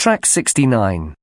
Track 69.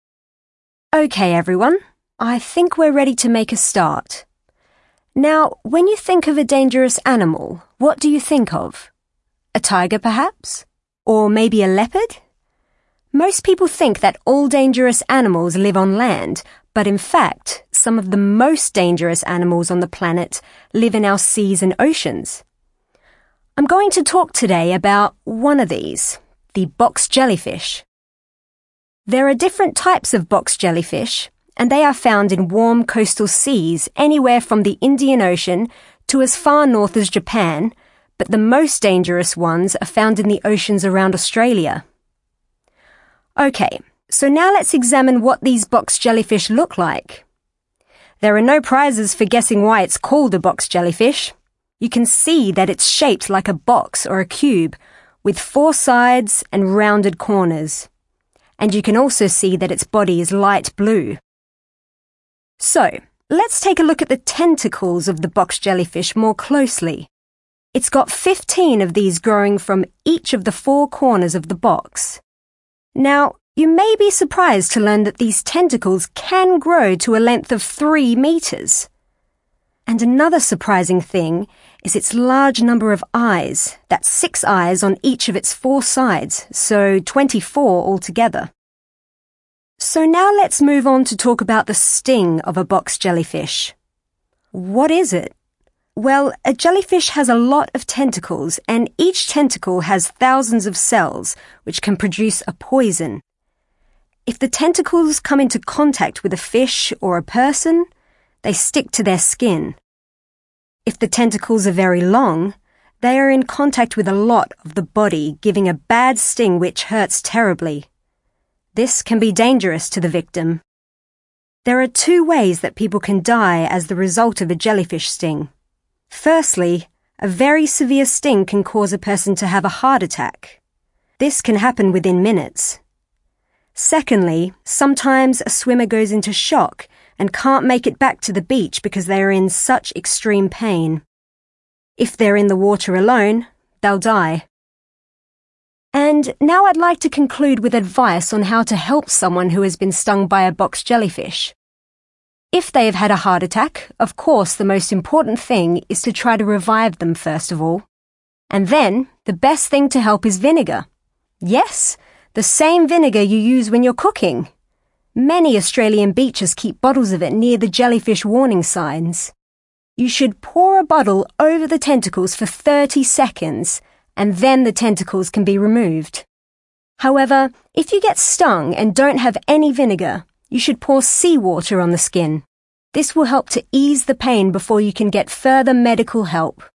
Okay, everyone. I think we're ready to make a start. Now, when you think of a dangerous animal, what do you think of? A tiger, perhaps? Or maybe a leopard? Most people think that all dangerous animals live on land, but in fact, some of the most dangerous animals on the planet live in our seas and oceans. I'm going to talk today about one of these, the box jellyfish. There are different types of box jellyfish, and they are found in warm coastal seas anywhere from the Indian Ocean to as far north as Japan, but the most dangerous ones are found in the oceans around Australia. Okay, so now let's examine what these box jellyfish look like. There are no prizes for guessing why it's called a box jellyfish. You can see that it's shaped like a box or a cube, with 4 sides and rounded corners. And you can also see that its body is light blue. So, let's take a look at the tentacles of the box jellyfish more closely. It's got 15 of these growing from each of the 4 corners of the box. Now, you may be surprised to learn that these tentacles can grow to a length of 3 meters. And another surprising thing is its large number of eyes. That's 6 eyes on each of its 4 sides, so 24 altogether. So now let's move on to talk about the sting of a box jellyfish. What is it? Well, a jellyfish has a lot of tentacles, and each tentacle has thousands of cells, which can produce a poison. If the tentacles come into contact with a fish or a person, they stick to their skin. If the tentacles are very long, they are in contact with a lot of the body, giving a bad sting which hurts terribly. This can be dangerous to the victim. There are 2 ways that people can die as the result of a jellyfish sting. Firstly, a very severe sting can cause a person to have a heart attack. This can happen within minutes. Secondly, sometimes a swimmer goes into shock and can't make it back to the beach because they are in such extreme pain. If they're in the water alone, they'll die. And now I'd like to conclude with advice on how to help someone who has been stung by a box jellyfish. If they have had a heart attack, of course the most important thing is to try to revive them first of all. And then, the best thing to help is vinegar. Yes, the same vinegar you use when you're cooking. Many Australian beaches keep bottles of it near the jellyfish warning signs. You should pour a bottle over the tentacles for 30 seconds, and then the tentacles can be removed. However, if you get stung and don't have any vinegar, you should pour seawater on the skin. This will help to ease the pain before you can get further medical help.